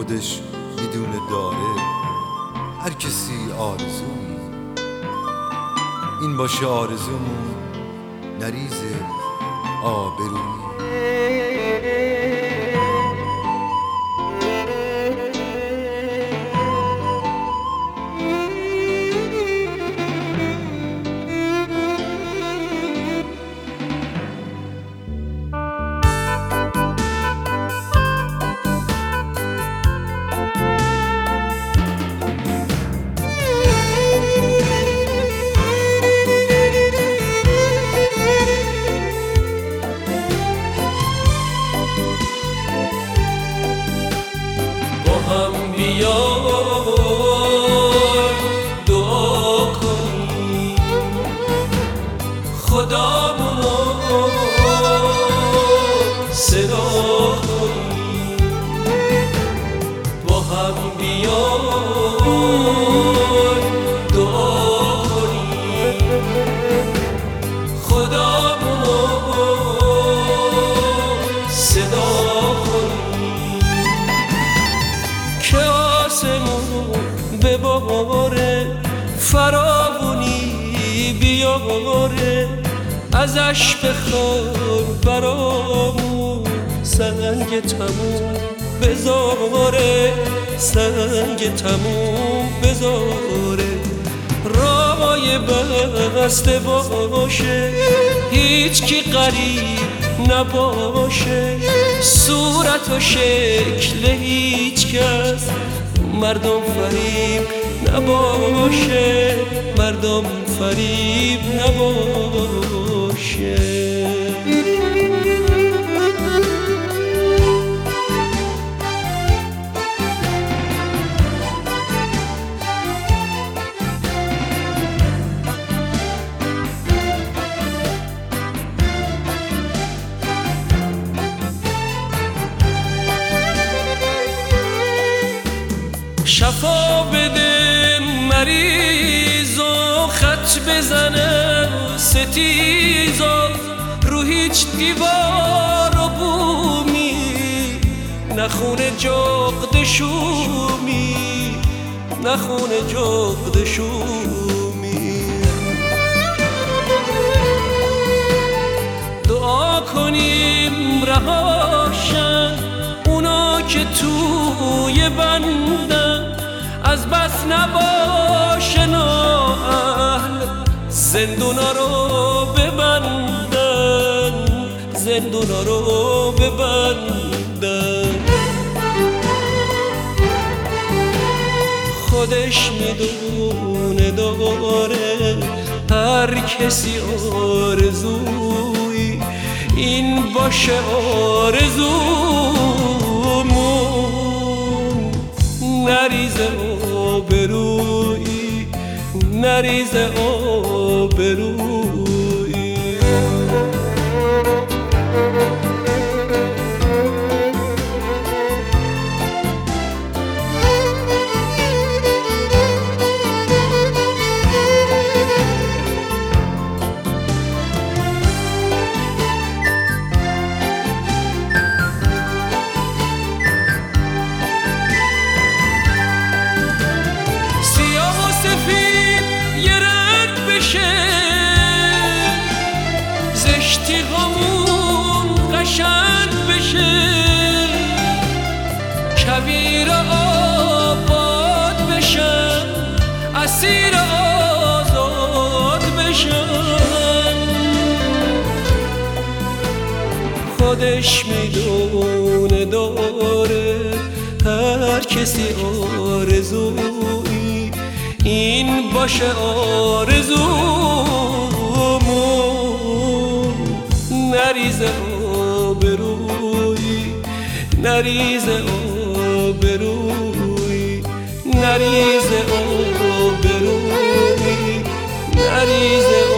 خودش میدونه داره. هر کسی آرزویی، این باشه آرزومون، نریزه آبرویی. دعا کنیم خدامونو صدا کنیم، با هم بیایم دعا کنیم خدامونو صدا کنیم که بباره فراوونی بیاره، ازش بخوار برامون سنگ تموم بذاره، سنگ تموم بذاره. رای بسته باشه هیچ کی غریب نباشه، صورت و شکل هیچ کس مردم فریب نباشه، مردم فریب نباشه. شفا بده مریضو، خط بزنه ستیزو، رو هیچ دیوار و بومی نخونه جغد شومی، نخونه جغد شومی. دعا کنیم رهاشن اونا که توی بندن، از بس نباشه نااهل زندونا رو ببندن، زندونا رو ببندن. خودش میدونه داره هر کسی آرزویی، این باشه آرزومون، نریزه آبرویی، نریزه آبرویی. زشتی همون قشنگ بشه، کویر آباد بشن، اسیر آزاد بشن. خودش میدونه داره هر کسی آرزویی، این باشه آرزومون، نریزه آبرویی، نریزه آبرویی، نریزه آبرویی، نریزه